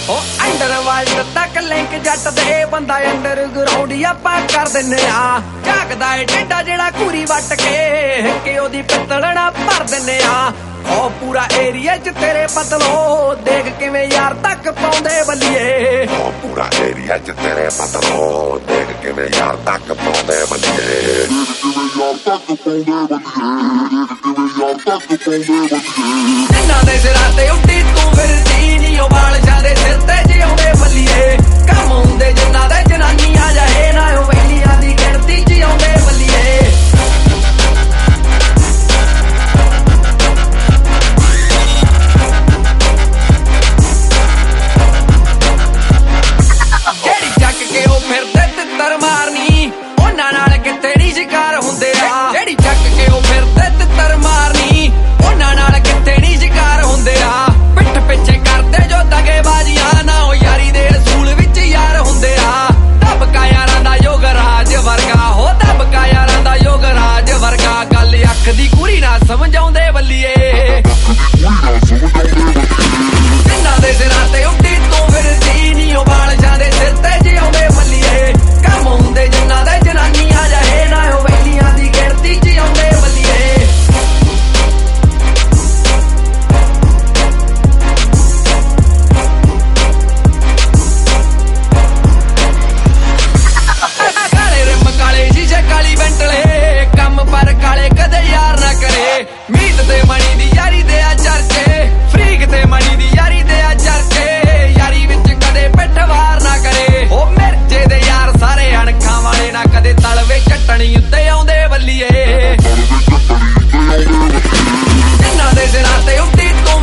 under world तक link जट दे बंदा अंडर ग्राउंड आपां कर दिन्ने आ झाकदा ए टेढ़ा जेड़ा घूरी वट के ओदी पित्तलड़ा भर दिन्ने आ पूरा एरिया च तेरे बदलो देख किवें यार तक पाउंदे बल्लिए पूरा एरिया च तेरे बदलो देख किवें यार तक पाउंदे बल्लिए जिन्हां दे सिरां ते उड्डी तू फिरदी नी ओ बालशां दे सिर ते जिउंदे बल्लिए कम हुंदे जिन्हां दे जनानियां जाए ना ओ वेलियां दी गिणती जिउंदे बल्लिए दी कुरी ना समझाउंदे बल्लिए जिन्हां दे सिरां ते उड्डी तू फिरदी नी ओ बालशां दे सिर ते जिउंदे बल्लिए कम हुंदे जिन्हां दे जनानियां जाए ना ओ वेलियां दी गिणती जिउंदे बल्लिए काले रिम काले शीशे काली बेंटले कम पर काले कदे यार ना करे मीत ते मनी दी यारी दे आ चर्चे फ्रीक ते मनी दी यारी दे आ चर्चे यारी विच कदे पिठवार ना करे ओ मिर्चे दे यार सारे अणखां वाले ना कदे तलवे चटणी उत्ते आउंदे बल्लिए जिन्हां दे सिरां ते उड्डी तू